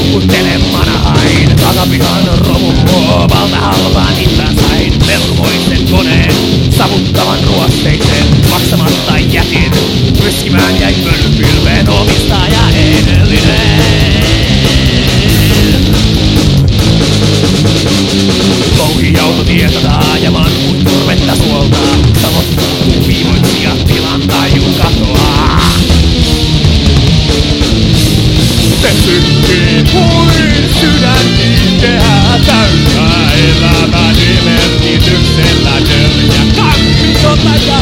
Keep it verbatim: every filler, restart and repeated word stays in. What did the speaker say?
Kuttelemana hain takapihan romupuo, valta halpaan hintaan sain velvoisen koneen, savuttavan ruosteisen, maksamatta jätin. Ryskimään jäi pölypilveen omistaja edellinen. Louhijauto tietä taajaman, kun turvetta suoltaa. Talot tukkuu viivoiksi ja tilan taju katoaa. Se sykkii huulin sydän itseä täyttää elämän merkityksellä. Törjä kampi sota ja